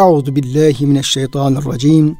Euzu billahi mineşşeytanirracim.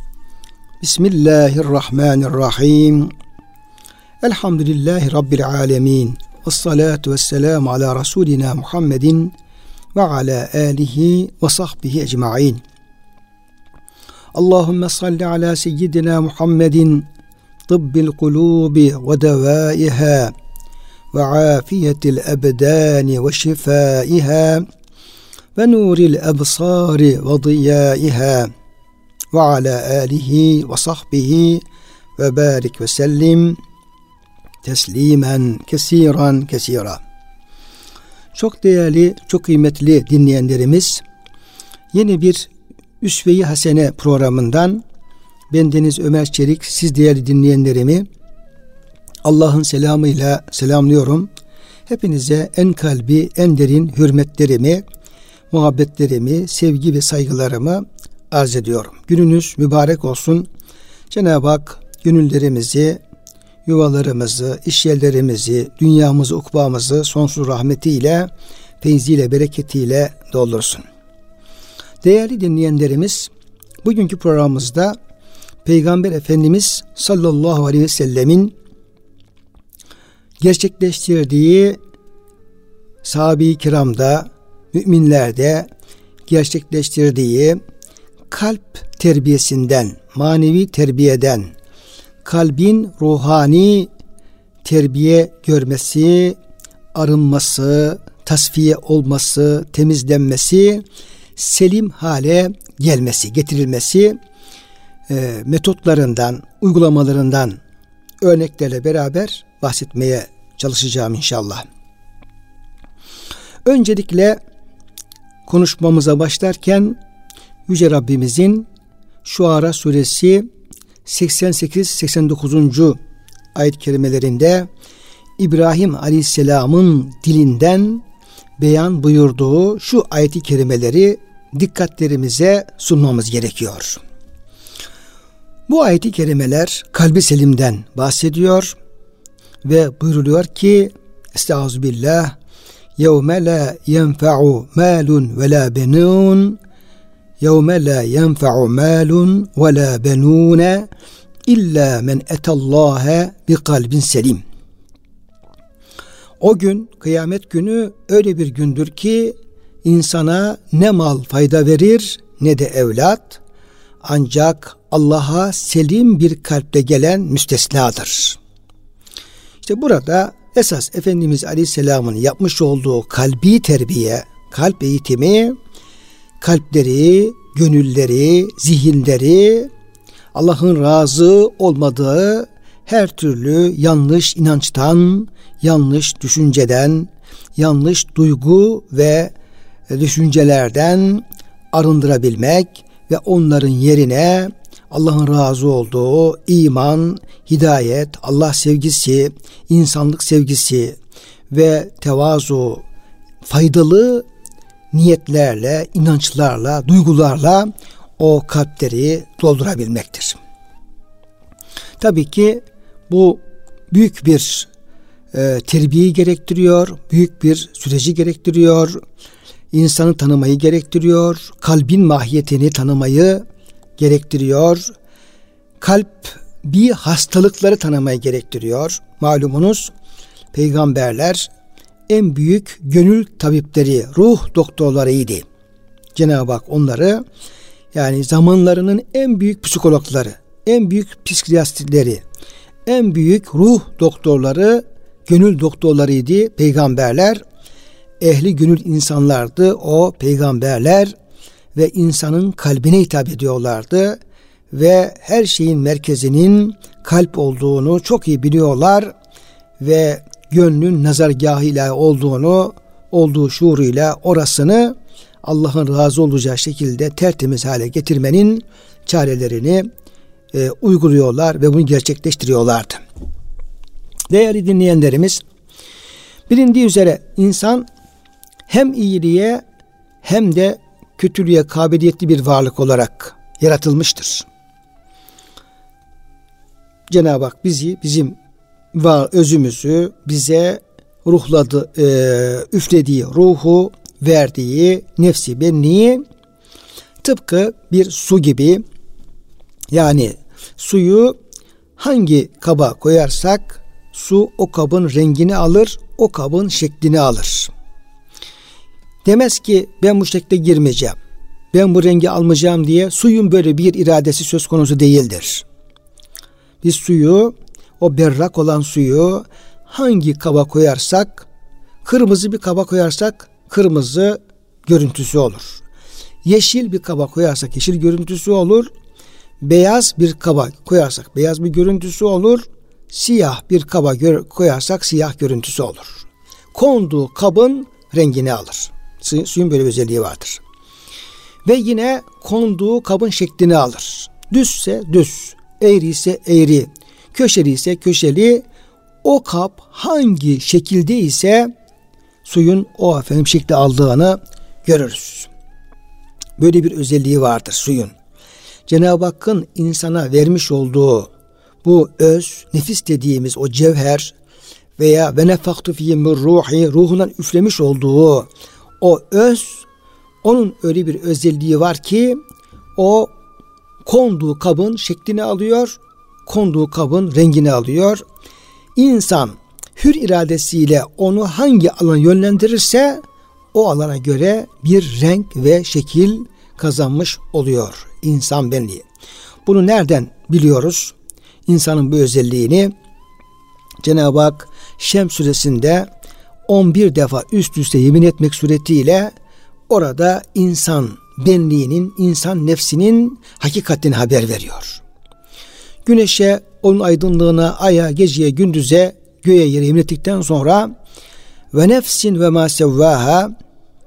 Bismillahirrahmanirrahim. Elhamdülillahi Rabbil alemin. Vessalatu vesselamu ala Resulina Muhammedin ve ala alihi ve sahbihi ecma'in. Allahümme salli ala seyyidina Muhammedin tıbbil kulubi ve devaiha ve afiyetil ebdani ve şifaiha ve nuril ebsari ve diyaiha ve ala alihi ve sahbihi ve barik ve sellim teslimen kesiran kesira. Çok değerli, çok kıymetli dinleyenlerimiz, yeni bir Üsve-i Hasene programından bendeniz Ömer Çelik, siz değerli dinleyenlerimi Allah'ın selamıyla selamlıyorum. Hepinize en kalbi, en derin hürmetlerimi, muhabbetlerimi, sevgi ve saygılarımı arz ediyorum. Gününüz mübarek olsun. Cenab-ı Hak gönüllerimizi, yuvalarımızı, işyerlerimizi, dünyamızı, ukbamızı sonsuz rahmetiyle, feyziyle, bereketiyle doldursun. Değerli dinleyenlerimiz, bugünkü programımızda Peygamber Efendimiz sallallahu aleyhi ve sellemin gerçekleştirdiği sahabe-i kiramda, müminlerde gerçekleştirdiği kalp terbiyesinden, manevi terbiyeden, kalbin ruhani terbiye görmesi, arınması, tasfiye olması, temizlenmesi, selim hale gelmesi, getirilmesi metotlarından, uygulamalarından örneklerle beraber bahsetmeye çalışacağım inşallah. Öncelikle konuşmamıza başlarken Yüce Rabbimizin Şuara suresi 88-89. ayet-i kerimelerinde İbrahim Aleyhisselam'ın dilinden beyan buyurduğu şu ayet-i kerimeleri dikkatlerimize sunmamız gerekiyor. Bu ayet-i kerimeler kalbi selimden bahsediyor ve buyruluyor ki Estağfirullah, yevme la yenfe'u malun ve la benun, yevme la yenfe'u malun ve la benune illa men etallâhe bi kalbin selim. O gün, kıyamet günü öyle bir gündür ki insana ne mal fayda verir ne de evlat, ancak Allah'a selim bir kalple gelen müstesnadır. İşte burada esas Efendimiz Aleyhisselam'ın yapmış olduğu kalbi terbiye, kalp eğitimi, kalpleri, gönülleri, zihinleri Allah'ın razı olmadığı her türlü yanlış inançtan, yanlış düşünceden, yanlış duygu ve düşüncelerden arındırabilmek ve onların yerine Allah'ın razı olduğu iman, hidayet, Allah sevgisi, insanlık sevgisi ve tevazu, faydalı niyetlerle, inançlarla, duygularla o kalpleri doldurabilmektir. Tabii ki bu büyük bir terbiyeyi gerektiriyor, büyük bir süreci gerektiriyor, insanı tanımayı gerektiriyor, kalbin mahiyetini tanımayı gerektiriyor, kalbi hastalıkları tanımayı gerektiriyor. Malumunuz peygamberler en büyük gönül tabipleri, ruh doktorlarıydı. Cenab-ı Hak onları, yani zamanlarının en büyük psikologları, en büyük psikiyatristleri, en büyük ruh doktorları, gönül doktorlarıydı peygamberler. Ehli gönül insanlardı o peygamberler ve insanın kalbine hitap ediyorlardı ve her şeyin merkezinin kalp olduğunu çok iyi biliyorlar ve gönlün nazargâh ilahi olduğunu, olduğu şuuruyla orasını Allah'ın razı olacağı şekilde tertemiz hale getirmenin çarelerini uyguluyorlar ve bunu gerçekleştiriyorlardı. Değerli dinleyenlerimiz, bilindiği üzere insan hem iyiliğe hem de kötülüğe kabiliyetli bir varlık olarak yaratılmıştır. Cenab-ı Hak bizi, bizim özümüzü bize ruhladı, üflediği ruhu, verdiği nefsi benliği tıpkı bir su gibi, yani suyu hangi kaba koyarsak su o kabın rengini alır, o kabın şeklini alır. Demez ki ben bu şekle girmeyeceğim, ben bu rengi almayacağım diye. Suyun böyle bir iradesi söz konusu değildir. Biz suyu, o berrak olan suyu hangi kaba koyarsak, kırmızı bir kaba koyarsak kırmızı görüntüsü olur. Yeşil bir kaba koyarsak yeşil görüntüsü olur. Beyaz bir kaba koyarsak beyaz bir görüntüsü olur. Siyah bir kaba koyarsak siyah görüntüsü olur. Konduğu kabın rengini alır. Suyun böyle bir özelliği vardır. Ve yine konduğu kabın şeklini alır. Düzse düz, eğri ise eğri, köşeli ise köşeli. O kap hangi şekilde ise suyun o şekli aldığını görürüz. Böyle bir özelliği vardır suyun. Cenab-ı Hakk'ın insana vermiş olduğu bu öz, nefis dediğimiz o cevher veya ve nefaktu fîhî min ruhi, ruhundan üflemiş olduğu o öz, onun öyle bir özelliği var ki o konduğu kabın şeklini alıyor, konduğu kabın rengini alıyor. İnsan hür iradesiyle onu hangi alana yönlendirirse o alana göre bir renk ve şekil kazanmış oluyor insan benliği. Bunu nereden biliyoruz? İnsanın bu özelliğini Cenab-ı Hak Şems suresinde 11 defa üst üste yemin etmek suretiyle orada insan benliğinin, insan nefsinin hakikatini haber veriyor. Güneşe, onun aydınlığına, aya, geceye, gündüze, göğe, yere yemin ettikten sonra ve nefsin ve ma sevvaha,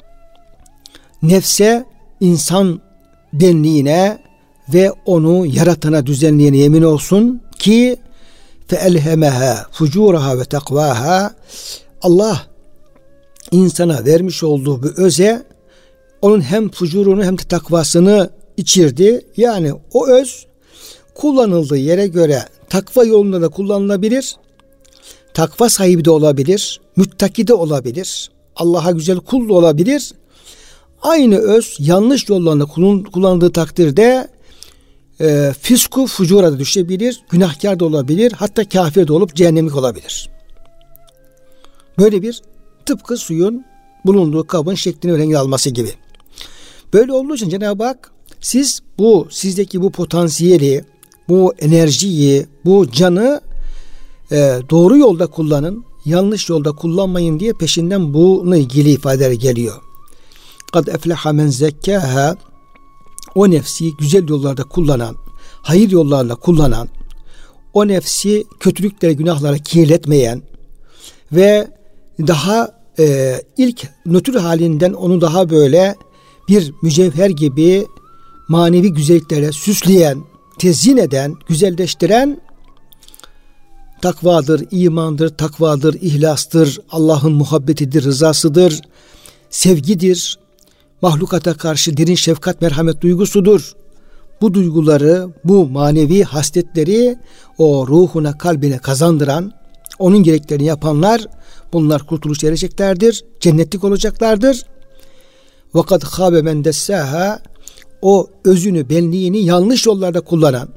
nefse, insan benliğine ve onu yaratana, düzenleyene yemin olsun ki fe elhemeha fucuraha ve takvaha, Allah insana vermiş olduğu bu öze onun hem fucurunu hem de takvasını içirdi. Yani o öz kullanıldığı yere göre takva yolunda da kullanılabilir. Takva sahibi de olabilir. Müttaki de olabilir. Allah'a güzel kul da olabilir. Aynı öz yanlış yollarında kullanıldığı takdirde fisku fucura da düşebilir. Günahkar da olabilir. Hatta kafir de olup cehennemlik olabilir. Böyle bir tıpkı suyun bulunduğu kabın şeklini ve rengi alması gibi. Böyle olduğu için Cenab-ı Hak sizdeki bu potansiyeli, bu enerjiyi, bu canı doğru yolda kullanın, yanlış yolda kullanmayın diye peşinden bununla ilgili ifadeler geliyor. Kad efleha men zekkâha, o nefsi güzel yollarda kullanan, hayır yollarla kullanan, o nefsi kötülüklere, günahlara kirletmeyen ve daha ilk nötr halinden onu daha böyle bir mücevher gibi manevi güzelliklere süsleyen, tezyin eden, güzelleştiren takvadır, imandır, takvadır, ihlastır, Allah'ın muhabbetidir, rızasıdır, sevgidir, mahlukata karşı derin şefkat, merhamet duygusudur. Bu duyguları, bu manevi hasletleri o ruhuna, kalbine kazandıran, onun gereklerini yapanlar, bunlar kurtuluş ereceklerdir, cennetlik olacaklardır. Vakat khâbe men dessâhâ, o özünü, benliğini yanlış yollarda kullanan,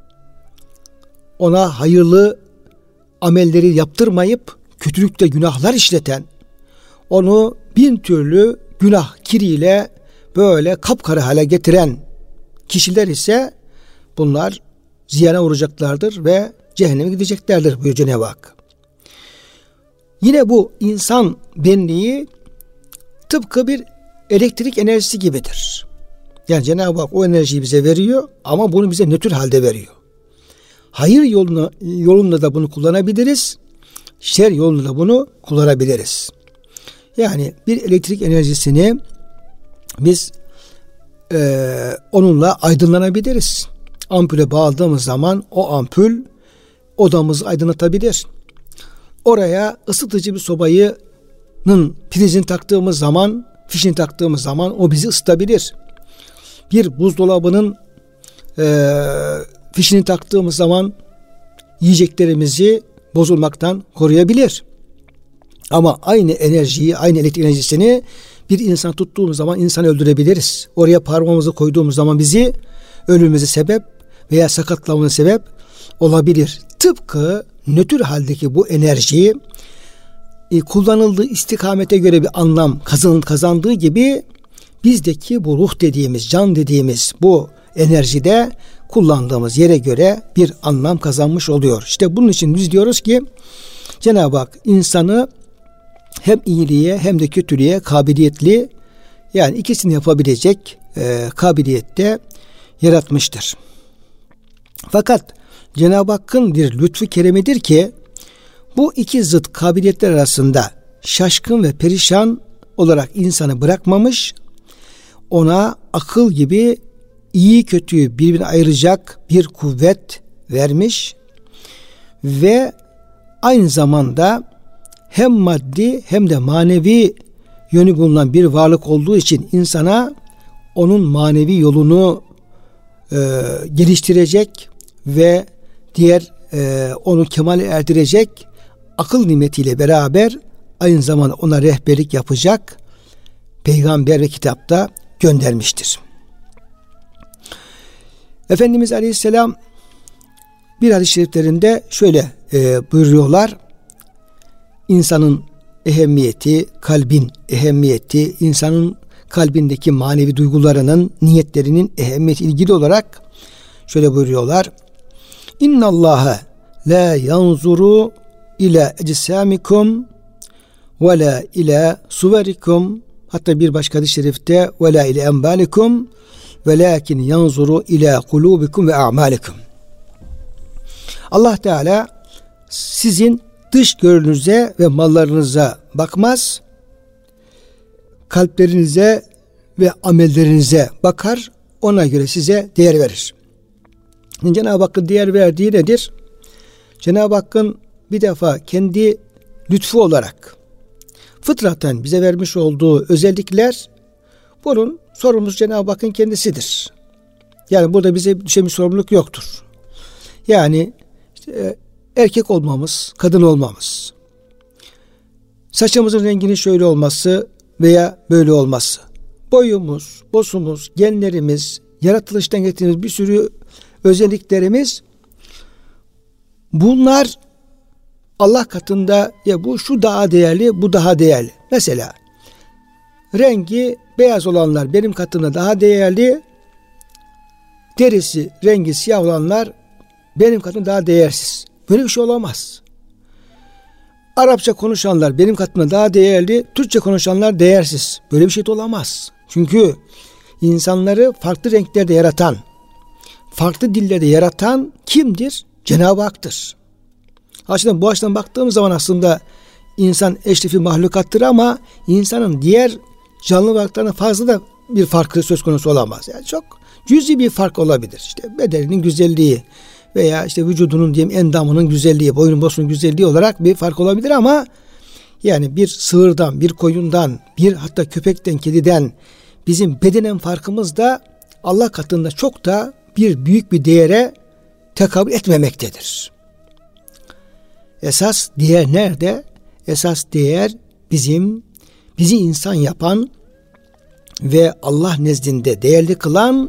ona hayırlı amelleri yaptırmayıp kötülükte günahlar işleten, onu bin türlü günah kiriyle böyle kapkara hale getiren kişiler ise bunlar ziyana uğrayacaklardır ve cehenneme gideceklerdir buyuruyor Cenab-ı Hak. Yine bu insan benliği tıpkı bir elektrik enerjisi gibidir. Yani Cenab-ı Hak o enerjiyi bize veriyor ama bunu bize nötr halde veriyor. Hayır yolunda da bunu kullanabiliriz. Şer yolunda da bunu kullanabiliriz. Yani bir elektrik enerjisini biz onunla aydınlanabiliriz. Ampule bağladığımız zaman o ampul odamızı aydınlatabilir. Oraya ısıtıcı bir sobanın prizini taktığımız zaman, fişini taktığımız zaman o bizi ısıtabilir. Bir buzdolabının fişini taktığımız zaman yiyeceklerimizi bozulmaktan koruyabilir. Ama aynı enerjiyi, aynı elektrik enerjisini Bir insan tuttuğumuz zaman insanı öldürebiliriz. Oraya parmağımızı koyduğumuz zaman bizi ölümümüze sebep veya sakatlamamıza sebep olabilir. Tıpkı nötr haldeki bu enerjiyi kullanıldığı istikamete göre bir anlam kazandığı gibi bizdeki bu ruh dediğimiz, can dediğimiz bu enerjide kullandığımız yere göre bir anlam kazanmış oluyor. İşte bunun için biz diyoruz ki Cenab-ı Hak insanı hem iyiliğe hem de kötülüğe kabiliyetli, yani ikisini yapabilecek kabiliyette yaratmıştır. Fakat Cenab-ı Hakk'ın bir lütfu keremidir ki bu iki zıt kabiliyetler arasında şaşkın ve perişan olarak insanı bırakmamış, ona akıl gibi iyi kötüyü birbirine ayıracak bir kuvvet vermiş ve aynı zamanda hem maddi hem de manevi yönü bulunan bir varlık olduğu için insana onun manevi yolunu geliştirecek ve diğer onu kemale erdirecek akıl nimetiyle beraber aynı zamanda ona rehberlik yapacak peygamber ve kitapta göndermiştir. Efendimiz Aleyhisselam bir hadis-i şeriflerinde şöyle buyuruyorlar. İnsanın ehemmiyeti, kalbin ehemmiyeti, insanın kalbindeki manevi duygularının, niyetlerinin ehemmiyeti ilgili olarak şöyle buyuruyorlar. İnna Allaha la yanzuru ila ecsamikum ve la ila suverikum, hatta bir başka hadis-i şerifte ve la ila enbalikum velakin yanzuru ila kulubikum ve a'malikum. Allah Teala sizin dış görünüşünüze ve mallarınıza bakmaz, kalplerinize ve amellerinize bakar, ona göre size değer verir. Cenab-ı Hakk'ın değer verdiği nedir? Cenab-ı Hakk'ın bir defa kendi lütfu olarak fıtraten bize vermiş olduğu özellikler, bunun sorumlusu Cenab-ı Hakk'ın kendisidir. Yani burada bize düşen bir sorumluluk yoktur. Yani işte, erkek olmamız, kadın olmamız, saçımızın renginin şöyle olması veya böyle olması, boyumuz, bosumuz, genlerimiz, yaratılıştan getirdiğimiz bir sürü özelliklerimiz, bunlar Allah katında ya bu şu daha değerli, bu daha değerli. Mesela rengi beyaz olanlar benim katımda daha değerli, derisi, rengi siyah olanlar benim katımda daha değersiz. Böyle bir şey olamaz. Arapça konuşanlar benim katımda daha değerli, Türkçe konuşanlar değersiz. Böyle bir şey de olamaz. Çünkü insanları farklı renklerde yaratan, farklı dillerde yaratan kimdir? Cenab-ı Hak'tır. Bu açıdan baktığımız zaman aslında insan eşrefi mahlukattır ama insanın diğer canlı varlıklarına fazla da bir farkı söz konusu olamaz. Yani çok cüzi bir fark olabilir. İşte bedeninin güzelliği veya işte vücudunun diyelim endamının güzelliği, boyun bosunun güzelliği olarak bir fark olabilir ama yani bir sığırdan, bir koyundan, bir hatta köpekten, kediden bizim bedenen farkımız da Allah katında çok da büyük bir değere tekabül etmemektedir. Esas değer nerede? Esas değer bizi insan yapan ve Allah nezdinde değerli kılan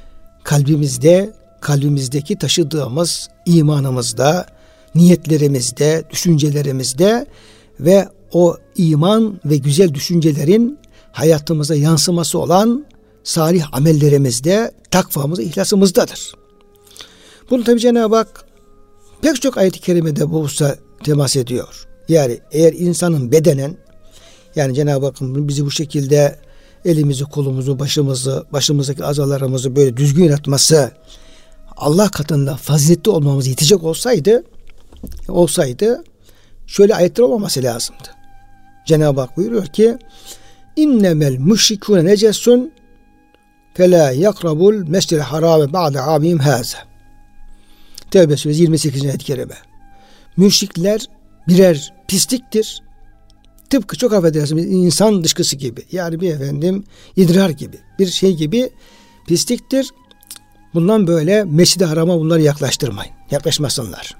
kalbimizdeki taşıdığımız imanımızda, niyetlerimizde, düşüncelerimizde ve o iman ve güzel düşüncelerin hayatımıza yansıması olan salih amellerimizde, takvamızda, ihlasımızdadır. Bunu tabi Cenab-ı Hak pek çok ayet-i kerimede bu hususa temas ediyor. Yani eğer insanın bedenen, yani Cenab-ı Hakk'ın bizi bu şekilde elimizi, kolumuzu, başımızdaki azalarımızı böyle düzgün yaratması Allah katında faziletli olmamız yetecek olsaydı şöyle ayetler olmaması lazımdı. Cenab-ı Hak buyuruyor ki innemel müşrikûne necesun felâ yakrabul mescid-i harâme ba'de âmihim hâze. Tevbe suresi 28. ayet-i kerime. Müşrikler birer pisliktir. Tıpkı çok affedersiniz insan dışkısı gibi. Yani idrar gibi. Bir şey gibi pisliktir. Bundan böyle Mescid-i Haram'a bunları yaklaştırmayın. Yaklaşmasınlar.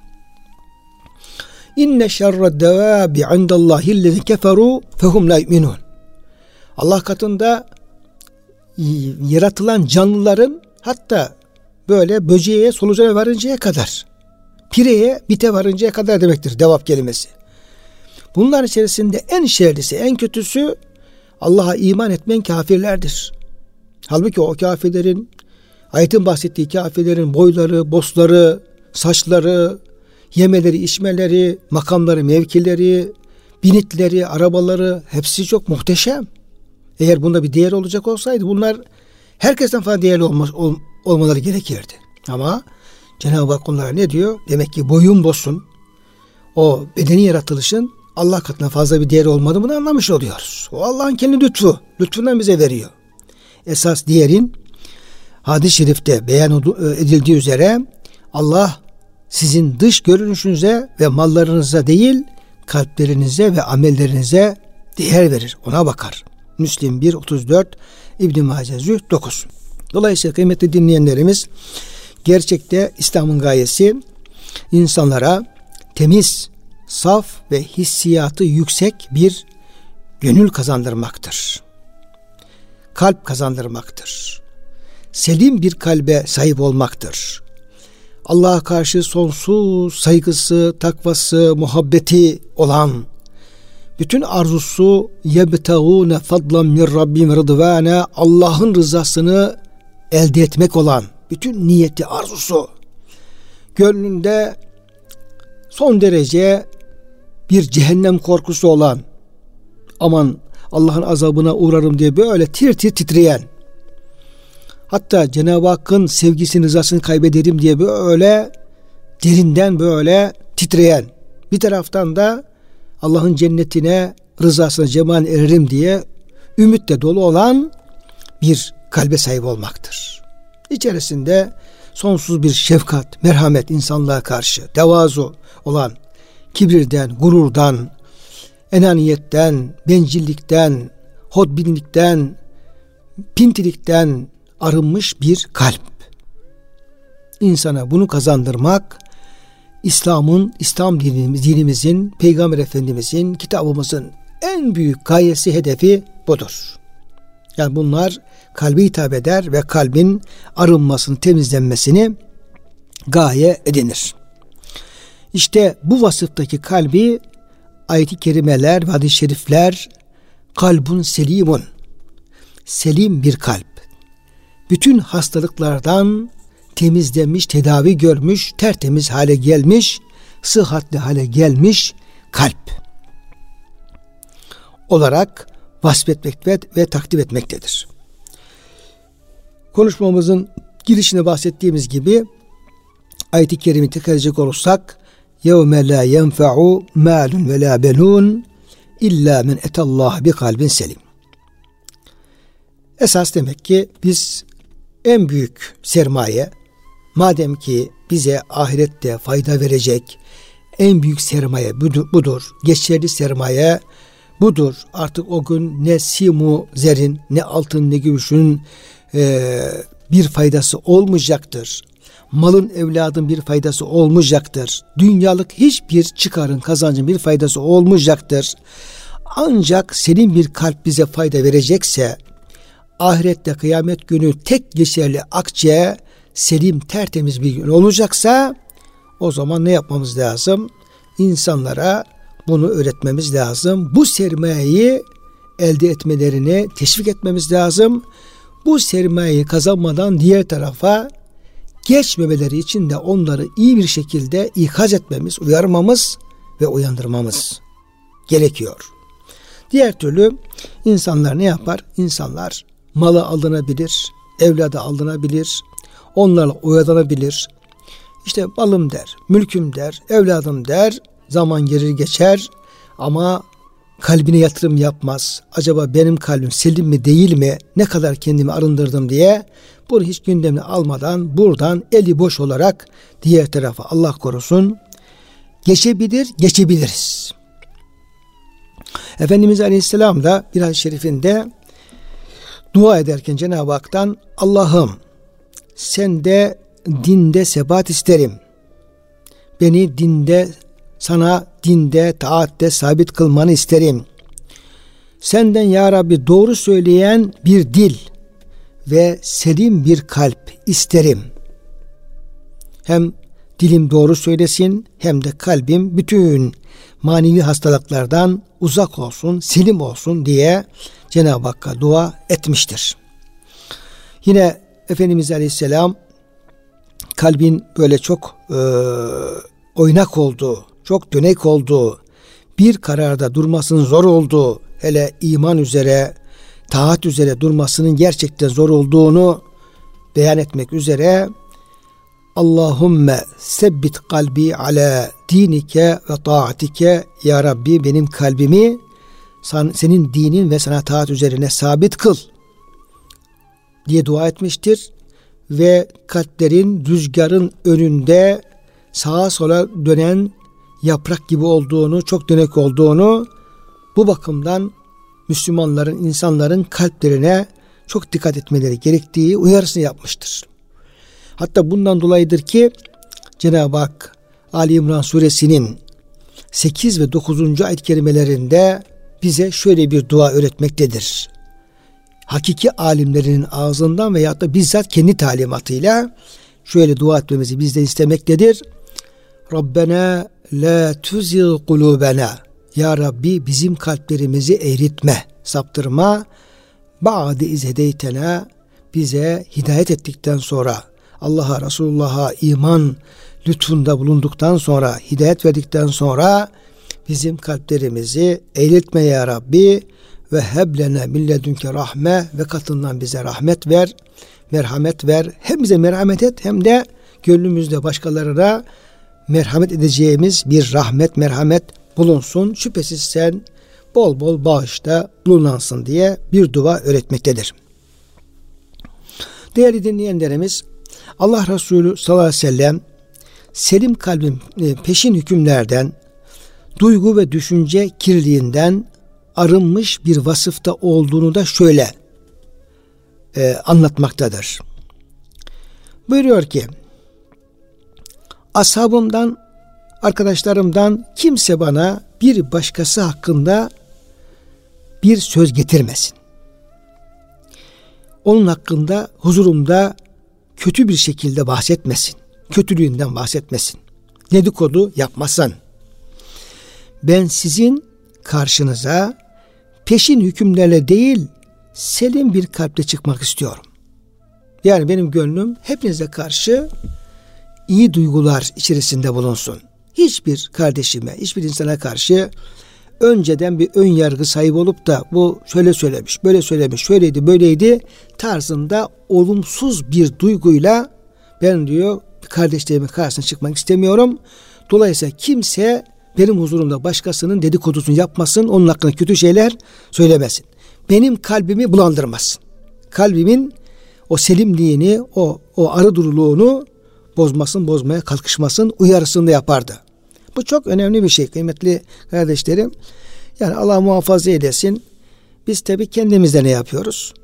İnne şerred devâbi indallâhillezî keferû fehum la yu'minûn. Allah katında yaratılan canlıların, hatta böyle böceğe, solucana varıncaya kadar, pireye, bite varıncaya kadar demektir devap kelimesi. Bunlar içerisinde en şerlisi, en kötüsü Allah'a iman etmeyen kafirlerdir. Halbuki o kafirlerin, ayetin bahsettiği kafirlerin boyları, bosları, saçları, yemeleri, içmeleri, makamları, mevkileri, binitleri, arabaları hepsi çok muhteşem. Eğer bunda bir değer olacak olsaydı bunlar herkesten fazla değerli olmaları gerekirdi. Ama Cenab-ı Hak onlara ne diyor? Demek ki boyun bosun, o bedeni yaratılışın Allah katına fazla bir değeri olmadığını anlamış oluyoruz. O Allah'ın kendi lütfu. Lütfundan bize veriyor. Esas diğerin hadis-i şerifte beyan edildiği üzere Allah sizin dış görünüşünüze ve mallarınıza değil, kalplerinize ve amellerinize değer verir. Ona bakar. Müslim 1.34, İbn-i Mace Zühd 9. Dolayısıyla kıymetli dinleyenlerimiz, gerçekte İslam'ın gayesi insanlara temiz, saf ve hissiyatı yüksek bir gönül kazandırmaktır. Kalp kazandırmaktır. Selim bir kalbe sahip olmaktır. Allah'a karşı sonsuz saygısı, takvası, muhabbeti olan, bütün arzusu yebtagûne fadlan min rabbim rıdvâne, Allah'ın rızasını elde etmek olan, bütün niyeti, arzusu, gönlünde son derece bir cehennem korkusu olan, aman Allah'ın azabına uğrarım diye böyle tir tir titreyen, hatta Cenab-ı Hakk'ın sevgisini, rızasını kaybederim diye böyle derinden böyle titreyen, bir taraftan da Allah'ın cennetine, rızasına, cemaline ererim diye ümitle dolu olan bir kalbe sahip olmaktır. İçerisinde sonsuz bir şefkat, merhamet, insanlığa karşı tevazu olan, kibirden, gururdan, enaniyetten, bencillikten, hodbinlikten, pintilikten arınmış bir kalp. İnsana bunu kazandırmak, İslam dinimizin, Peygamber Efendimizin, kitabımızın en büyük gayesi, hedefi budur. Yani bunlar kalbe hitap eder ve kalbin arınmasını, temizlenmesini gaye edinir. İşte bu vasıftaki kalbi ayet-i kerimeler ve hadis-i şerifler, kalbun selimun, selim bir kalp, bütün hastalıklardan temizlenmiş, tedavi görmüş, tertemiz hale gelmiş, sıhhatli hale gelmiş kalp olarak vasfetmek ve takdim etmektedir. Konuşmamızın girişine bahsettiğimiz gibi ayet-i kerime tekrar edecek olursak, يَوْمَ لَا يَنْفَعُ مَالٌ وَلَا بَنُونَ اِلَّا مَنْ اَتَى اللّٰهَ بِقَلْبٍ selim. Esas demek ki biz en büyük sermaye, madem ki bize ahirette fayda verecek en büyük sermaye budur. Geçerli sermaye budur. Artık o gün ne simu zerin, ne altın, ne gümüşün bir faydası olmayacaktır. Malın, evladın bir faydası olmayacaktır. Dünyalık hiçbir çıkarın, kazancın bir faydası olmayacaktır. Ancak senin bir kalp bize fayda verecekse, ahirette kıyamet günü tek geçerli akçe, selim, tertemiz bir gün olacaksa, o zaman ne yapmamız lazım? İnsanlara bunu öğretmemiz lazım. Bu sermayeyi elde etmelerini teşvik etmemiz lazım. Bu sermayeyi kazanmadan diğer tarafa geçmemeleri için de onları iyi bir şekilde ikaz etmemiz, uyarmamız ve uyandırmamız gerekiyor. Diğer türlü insanlar ne yapar? İnsanlar malı alınabilir, evladı alınabilir, onlarla oyalanabilir. İşte malım der, mülküm der, evladım der, zaman gelir geçer ama kalbine yatırım yapmaz. Acaba benim kalbim selim mi değil mi? Ne kadar kendimi arındırdım diye bunu hiç gündemine almadan buradan eli boş olarak diğer tarafa, Allah korusun, geçebiliriz. Efendimiz Aleyhisselam da bir hadis-i şerifinde dua ederken Cenab-ı Hak'tan, Allah'ım sende dinde sebat isterim. Beni sana dinde, taatte sabit kılmanı isterim. senden ya Rabbi doğru söyleyen bir dil ve selim bir kalp isterim. Hem dilim doğru söylesin hem de kalbim bütün manevi hastalıklardan uzak olsun, selim olsun diye Cenab-ı Hakk'a dua etmiştir. Yine Efendimiz Aleyhisselam kalbin böyle çok oynak olduğu, çok dönek olduğu, bir kararda durmasının zor olduğu, hele iman üzere, taat üzere durmasının gerçekten zor olduğunu beyan etmek üzere Allahümme sebbit kalbi ala dinike ve taatike, ya Rabbi benim kalbimi senin dinin ve sana taat üzerine sabit kıl diye dua etmiştir. Ve kalplerin rüzgarın önünde sağa sola dönen yaprak gibi olduğunu, çok dönek olduğunu, bu bakımdan Müslümanların, insanların kalplerine çok dikkat etmeleri gerektiği uyarısını yapmıştır. Hatta bundan dolayıdır ki Cenab-ı Hak Ali İmran suresinin 8 ve 9. ayet kerimelerinde bize şöyle bir dua öğretmektedir. Hakiki alimlerinin ağzından veyahut da bizzat kendi talimatıyla şöyle dua etmemizi bizden istemektedir. Rabbena la tuzigh kulubena, ya Rabbi bizim kalplerimizi eğritme, saptırma. Ba'de iz hedeytena, bize hidayet ettikten sonra, Allah'a, Resulullah'a iman lütfunda bulunduktan sonra, hidayet verdikten sonra bizim kalplerimizi eğritme ya Rabbi. Ve heblene min ledünke rahme, ve katından bize rahmet ver, merhamet ver. Hem bize merhamet et hem de gönlümüzde başkalarına merhamet edeceğimiz bir rahmet, merhamet bulunsun. Şüphesiz sen bol bol bağışta bulunansın diye bir dua öğretmektedir. Değerli dinleyenlerimiz, Allah Resulü sallallahu aleyhi ve sellem selim kalbin peşin hükümlerden, duygu ve düşünce kirliliğinden arınmış bir vasıfta olduğunu da şöyle anlatmaktadır. Buyuruyor ki, ashabımdan, arkadaşlarımdan kimse bana bir başkası hakkında bir söz getirmesin. Onun hakkında huzurumda kötü bir şekilde bahsetmesin. Kötülüğünden bahsetmesin. Dedikodu yapmasın. Ben sizin karşınıza peşin hükümlerle değil, selim bir kalple çıkmak istiyorum. Yani benim gönlüm hepinize karşı iyi duygular içerisinde bulunsun. Hiçbir kardeşime, hiçbir insana karşı önceden bir ön yargı sahibi olup da bu şöyle söylemiş, böyle söylemiş, şöyleydi, böyleydi tarzında olumsuz bir duyguyla ben diyor kardeşlerimin karşısına çıkmak istemiyorum. Dolayısıyla kimse benim huzurumda başkasının dedikodusunu yapmasın, onun hakkında kötü şeyler söylemesin. Benim kalbimi bulandırmasın. Kalbimin o selimliğini, o arı duruluğunu bozmasın, bozmaya kalkışmasın uyarısını da yapardı. Bu çok önemli bir şey kıymetli kardeşlerim. Yani Allah muhafaza eylesin. Biz tabii kendimizde ne yapıyoruz?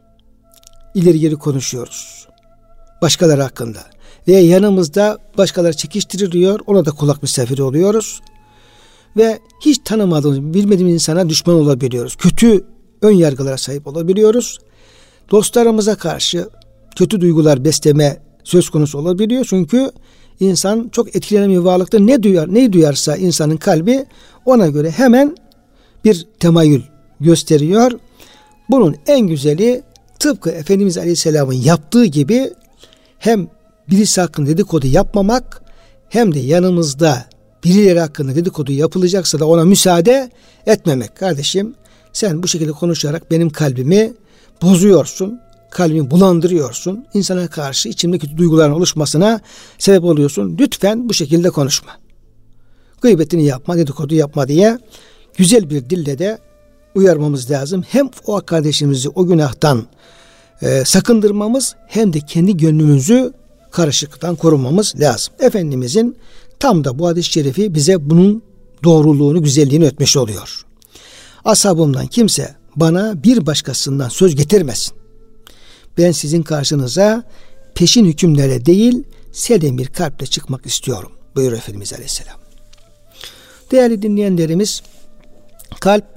İleri geri konuşuyoruz. Başkaları hakkında. Ve yanımızda başkaları çekiştiriliyor. Ona da kulak misafiri oluyoruz. Ve hiç tanımadığımız, bilmediğimiz insana düşman olabiliyoruz. Kötü ön yargılara sahip olabiliyoruz. Dostlarımıza karşı kötü duygular besleme söz konusu olabiliyor. Çünkü insan çok etkilenen bir varlıktır. Neyi duyarsa insanın kalbi ona göre hemen bir temayül gösteriyor. Bunun en güzeli tıpkı Efendimiz Aleyhisselam'ın yaptığı gibi hem birisi hakkında dedikodu yapmamak hem de yanımızda birileri hakkında dedikodu yapılacaksa da ona müsaade etmemek. Kardeşim sen bu şekilde konuşarak benim kalbimi bozuyorsun. Kalbimi bulandırıyorsun. İnsana karşı içimde kötü duyguların oluşmasına sebep oluyorsun. Lütfen bu şekilde konuşma. Gıybetini yapma, dedikodu yapma diye güzel bir dille de uyarmamız lazım. Hem o kardeşimizi o günahtan sakındırmamız hem de kendi gönlümüzü karışıklıktan korumamız lazım. Efendimizin tam da bu hadis-i şerifi bize bunun doğruluğunu, güzelliğini öğretmiş oluyor. Ashabımdan kimse bana bir başkasından söz getirmesin. Ben sizin karşınıza peşin hükümlere değil, selim bir kalple çıkmak istiyorum. Buyuruyor Efendimiz Aleyhisselam. Değerli dinleyenlerimiz, kalp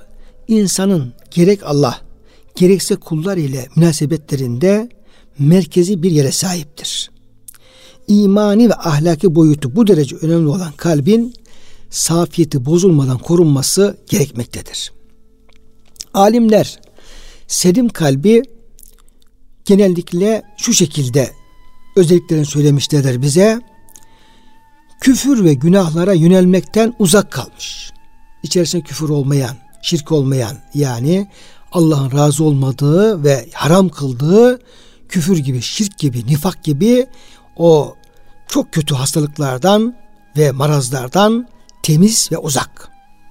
insanın gerek Allah gerekse kullar ile münasebetlerinde merkezi bir yere sahiptir. İmani ve ahlaki boyutu bu derece önemli olan kalbin safiyeti bozulmadan korunması gerekmektedir. Alimler selim kalbi genellikle şu şekilde özelliklerini söylemişlerdir bize. Küfür ve günahlara yönelmekten uzak kalmış. İçerisinde küfür olmayan, şirk olmayan, yani Allah'ın razı olmadığı ve haram kıldığı küfür gibi, şirk gibi, nifak gibi o çok kötü hastalıklardan ve marazlardan temiz ve uzak.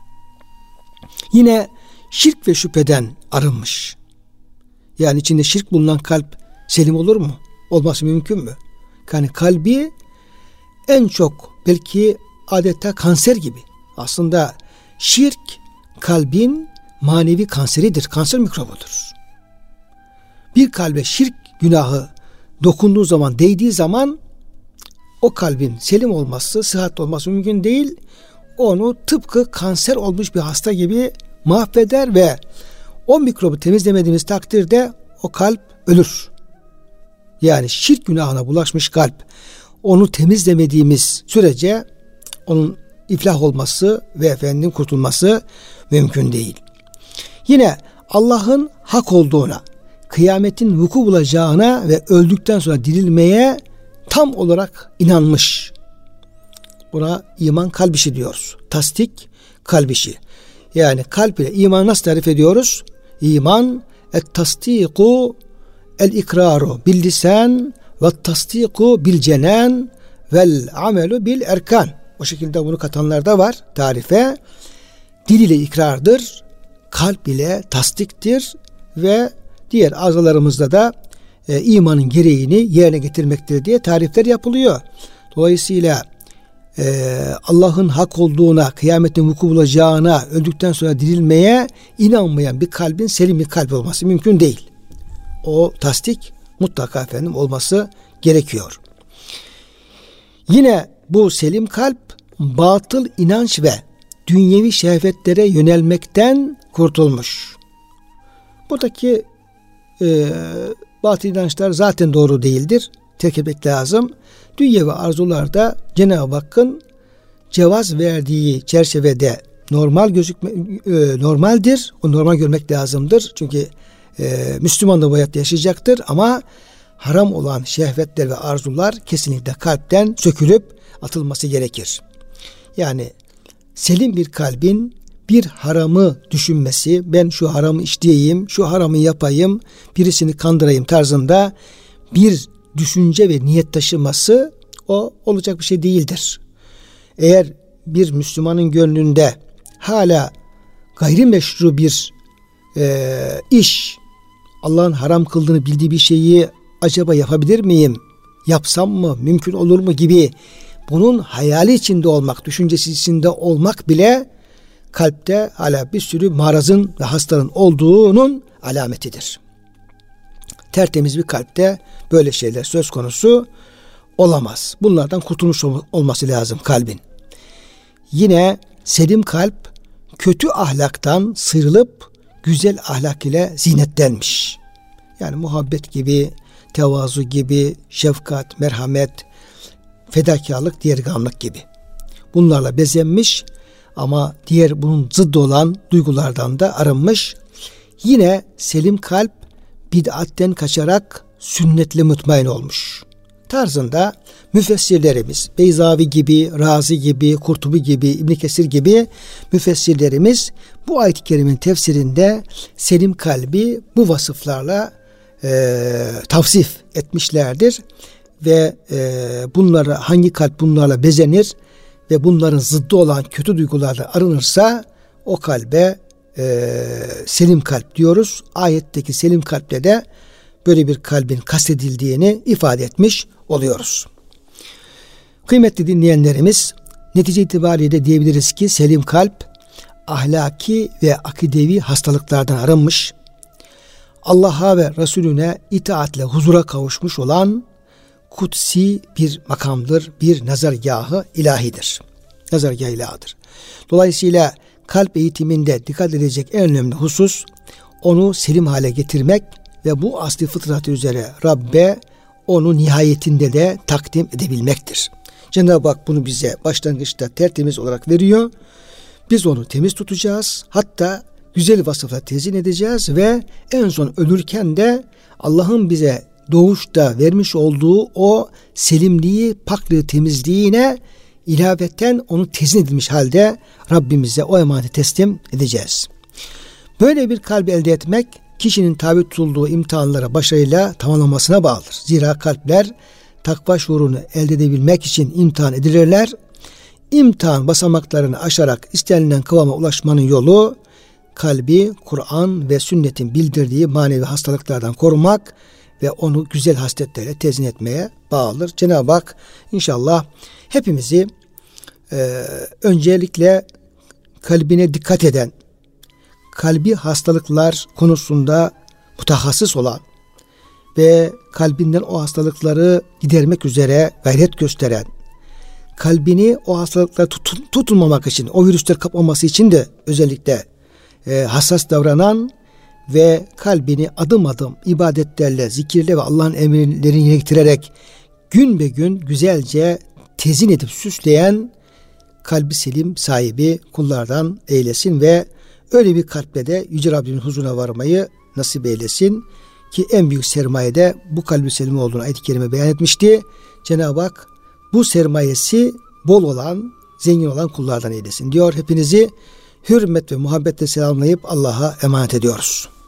Yine şirk ve şüpheden arınmış. Yani içinde şirk bulunan kalp selim olur mu? Olması mümkün mü? Yani kalbi en çok belki adeta kanser gibi. Aslında şirk kalbin manevi kanseridir, kanser mikrobudur. Bir kalbe şirk günahı dokunduğu zaman, değdiği zaman o kalbin selim olması, sıhhatli olması mümkün değil. Onu tıpkı kanser olmuş bir hasta gibi mahveder ve o mikrobu temizlemediğimiz takdirde o kalp ölür. Yani şirk günahına bulaşmış kalp, onu temizlemediğimiz sürece onun iflah olması ve kurtulması mümkün değil. Yine Allah'ın hak olduğuna, kıyametin vuku bulacağına ve öldükten sonra dirilmeye tam olarak inanmış. Buna iman kalp işi diyoruz. Tasdik kalp işi. Yani kalp ile iman nasıl tarif ediyoruz? İman et-tasdiku el-ikraru bil lisan ve tasdiku bil cenan vel amelu bil erkan. O şekilde bunu katanlar da var tarife. Dil ile ikrardır, kalp ile tasdiktir ve diğer azalarımızda da imanın gereğini yerine getirmektir diye tarifler yapılıyor. Dolayısıyla Allah'ın hak olduğuna, kıyametin vuku bulacağına, öldükten sonra dirilmeye inanmayan bir kalbin selim bir kalp olması mümkün değil. O tasdik mutlaka olması gerekiyor. Yine bu selim kalp batıl inanç ve dünyevi şehvetlere yönelmekten kurtulmuş. Buradaki batıl inançlar zaten doğru değildir. Terk etmek lazım. Dünyevi arzularda Cenab-ı Hakk'ın cevaz verdiği çerçevede normaldir. O normal görmek lazımdır. Çünkü Müslüman da bu hayatta yaşayacaktır ama haram olan şehvetler ve arzular kesinlikle kalpten sökülüp atılması gerekir. Yani selim bir kalbin bir haramı düşünmesi, ben şu haramı işleyeyim, şu haramı yapayım, birisini kandırayım tarzında bir düşünce ve niyet taşıması o olacak bir şey değildir. Eğer bir Müslümanın gönlünde hala gayrimeşru bir iş, Allah'ın haram kıldığını bildiği bir şeyi acaba yapabilir miyim, yapsam mı, mümkün olur mu gibi bunun hayali içinde olmak, düşüncesi içinde olmak bile kalpte hala bir sürü marazın ve hastalığın olduğunun alametidir. Tertemiz bir kalpte böyle şeyler söz konusu olamaz. Bunlardan kurtulmuş olması lazım kalbin. Yine selim kalp kötü ahlaktan sıyrılıp güzel ahlak ile zinetlenmiş. Yani muhabbet gibi, tevazu gibi, şefkat, merhamet, fedakarlık, diğergamlık gibi. Bunlarla bezenmiş ama diğer bunun zıddı olan duygulardan da arınmış. Yine selim kalp bid'atten kaçarak sünnetle mutmain olmuş tarzında müfessirlerimiz, Beyzavi gibi, Razi gibi, Kurtubi gibi, İbn Kesir gibi müfessirlerimiz bu ayet-i kerimenin tefsirinde selim kalbi bu vasıflarla tavsif etmişlerdir ve bunları, hangi kalp bunlarla bezenir ve bunların zıddı olan kötü duygularla arınırsa o kalbe selim kalp diyoruz. Ayetteki selim kalple de böyle bir kalbin kastedildiğini ifade etmiş oluyoruz. Kıymetli dinleyenlerimiz, netice itibariyle diyebiliriz ki selim kalp ahlaki ve akidevi hastalıklardan arınmış, Allah'a ve Resulüne itaatle huzura kavuşmuş olan kutsi bir makamdır, bir nazargahı ilahidir. Nazargah ilahıdır. Dolayısıyla kalp eğitiminde dikkat edilecek en önemli husus onu selim hale getirmek ve bu asli fıtratı üzere Rabbe onu nihayetinde de takdim edebilmektir. Cenab-ı Hak bunu bize başlangıçta tertemiz olarak veriyor. Biz onu temiz tutacağız. Hatta güzel vasıfla tezyin edeceğiz ve en son ölürken de Allah'ın bize doğuşta vermiş olduğu o selimliği, paklığı, temizliğine ilaveten onu tezyin edilmiş halde Rabbimize o emaneti teslim edeceğiz. Böyle bir kalbi elde etmek kişinin tabi tutulduğu imtihanlara başarıyla tamamlamasına bağlıdır. Zira kalpler takva şuurunu elde edebilmek için imtihan edilirler. İmtihan basamaklarını aşarak istenilen kıvama ulaşmanın yolu kalbi Kur'an ve sünnetin bildirdiği manevi hastalıklardan korumak ve onu güzel hasletlerle tezyin etmeye bağlıdır. Cenab-ı Hak inşallah hepimizi öncelikle kalbine dikkat eden, kalbi hastalıklar konusunda mutahassıs olan ve kalbinden o hastalıkları gidermek üzere gayret gösteren, kalbini o hastalıklara tutulmamak için, o virüsler kapmaması için de özellikle hassas davranan ve kalbini adım adım ibadetlerle, zikirle ve Allah'ın emirlerini yerine getirerek gün be gün güzelce tezin edip süsleyen kalbi selim sahibi kullardan eylesin ve öyle bir kalple de Yüce Rabbimin huzuruna varmayı nasip eylesin ki en büyük sermaye de bu kalbi selim olduğunu ayet-i kerime beyan etmişti. Cenab-ı Hak bu sermayesi bol olan, zengin olan kullardan eylesin diyor. Hepinizi hürmet ve muhabbetle selamlayıp Allah'a emanet ediyoruz.